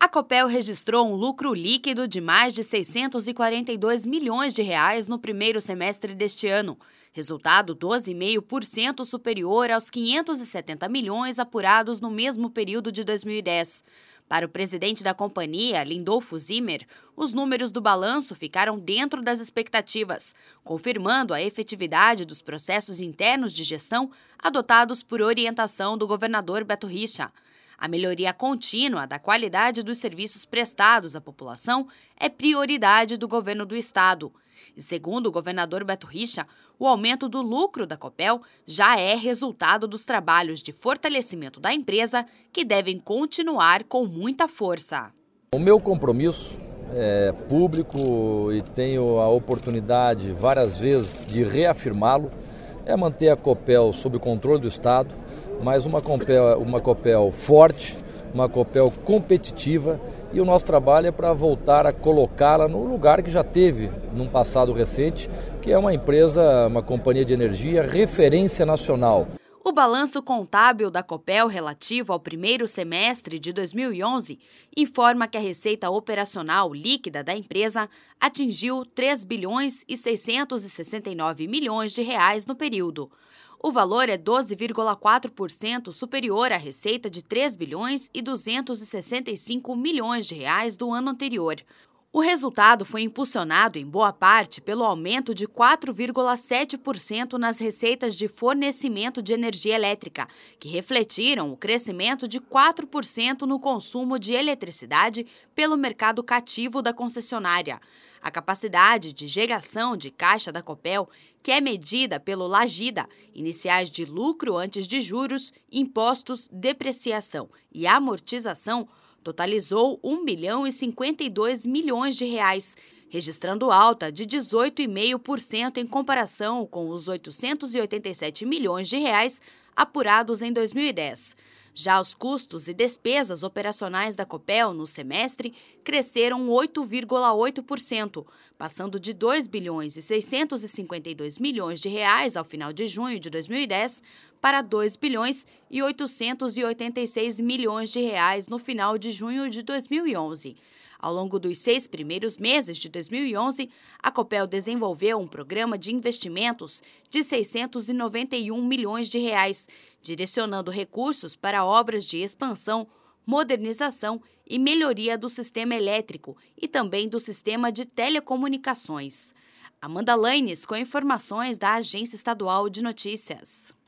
A Copel registrou um lucro líquido de mais de 642 milhões de reais no primeiro semestre deste ano, resultado 12,5% superior aos 570 milhões apurados no mesmo período de 2010. Para o presidente da companhia, Lindolfo Zimmer, os números do balanço ficaram dentro das expectativas, confirmando a efetividade dos processos internos de gestão adotados por orientação do governador Beto Richa. A melhoria contínua da qualidade dos serviços prestados à população é prioridade do governo do estado. E segundo o governador Beto Richa, o aumento do lucro da Copel já é resultado dos trabalhos de fortalecimento da empresa que devem continuar com muita força. O meu compromisso é público e tenho a oportunidade várias vezes de reafirmá-lo, é manter a Copel sob o controle do estado, mas uma Copel forte, uma Copel competitiva, e o nosso trabalho é para voltar a colocá-la no lugar que já teve num passado recente, que é uma empresa, uma companhia de energia referência nacional. O balanço contábil da Copel relativo ao primeiro semestre de 2011 informa que a receita operacional líquida da empresa atingiu 3 bilhões e 669 milhões de reais no período. O valor é 12,4% superior à receita de 3 bilhões e 265 milhões de reais do ano anterior. O resultado foi impulsionado em boa parte pelo aumento de 4,7% nas receitas de fornecimento de energia elétrica, que refletiram o crescimento de 4% no consumo de eletricidade pelo mercado cativo da concessionária. A capacidade de geração de caixa da Copel, que é medida pelo LAGIDA, iniciais de lucro antes de juros, impostos, depreciação e amortização, totalizou 1 bilhão e 52 milhões de reais, registrando alta de 18,5% em comparação com os 887 milhões de reais apurados em 2010. Já os custos e despesas operacionais da Copel no semestre cresceram 8,8%, passando de 2 bilhões e 652 milhões de reais ao final de junho de 2010 para 2 bilhões e 886 milhões de reais no final de junho de 2011. Ao longo dos 6 primeiros meses de 2011, a Copel desenvolveu um programa de investimentos de 691 milhões de reais, direcionando recursos para obras de expansão, modernização e melhoria do sistema elétrico e também do sistema de telecomunicações. Amanda Laines com informações da Agência Estadual de Notícias.